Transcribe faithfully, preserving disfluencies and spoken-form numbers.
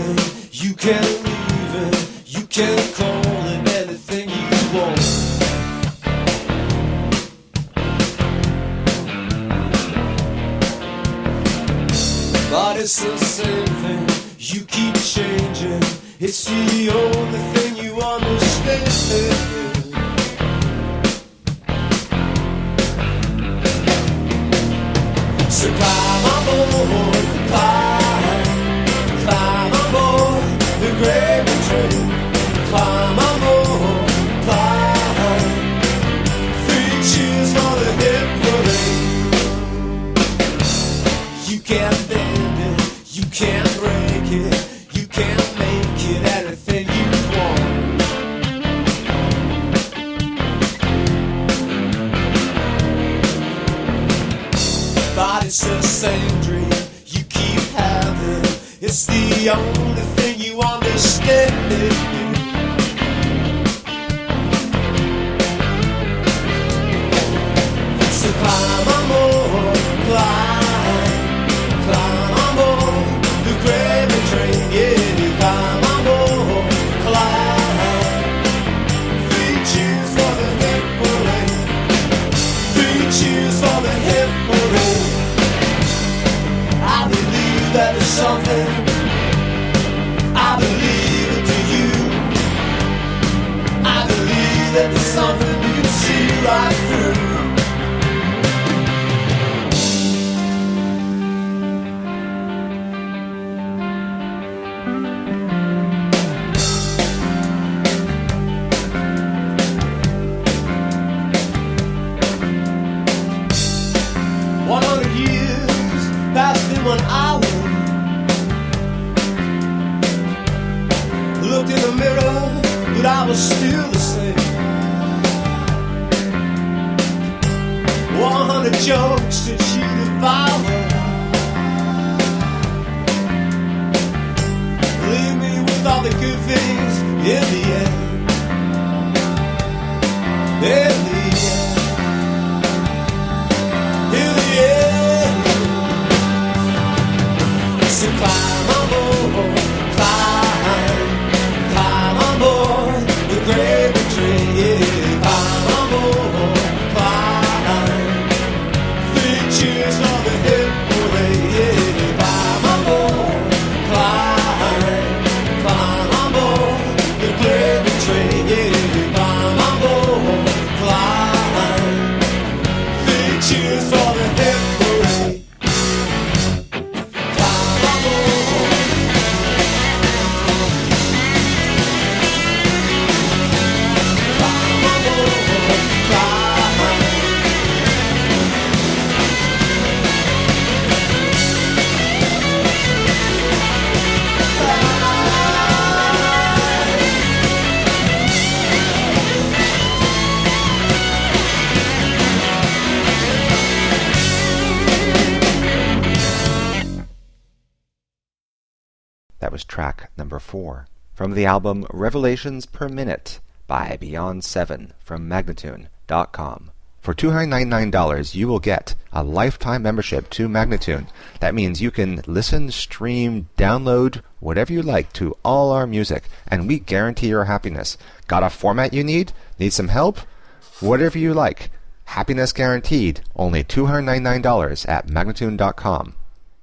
it, you can leave it, you can call it anything you want. But it's the same thing, you keep changing, it's the only thing you understand. So climb on board, climb, climb on board the gravy train. Climb on board, climb, three cheers for the hip parade. You can't bend it, you can't break it, you can't make it anything you want. But it's the same dream you keep having, it's the only thing you understand. So climb on board, climb, climb on board the gravy train, yeah, climb on board, climb, three cheers for the hip parade, three cheers for the hip parade. I believe that there's something, I believe it to you, I believe that there's something you see right through. One hundred years passed in one hour. Looked in the mirror, but I was still the same. One hundred jokes that you devour. Leave me with all the good things in the end. In the end. In the end. So climb on board, climb, climb on board the gravy train, yeah, climb on board, climb, three cheers for the hip parade, yeah, climb on board, climb, climb on board the gravy train, yeah, climb on board, climb, three cheers for the hip parade. That was track number four from the album Revelations Per Minute by Beyond Seven from Magnatune dot com. For two hundred ninety-nine dollars, you will get a lifetime membership to Magnatune. That means you can listen, stream, download, whatever you like to all our music, and we guarantee your happiness. Got a format you need? Need some help? Whatever you like. Happiness guaranteed. Only two hundred ninety-nine dollars at Magnatune dot com.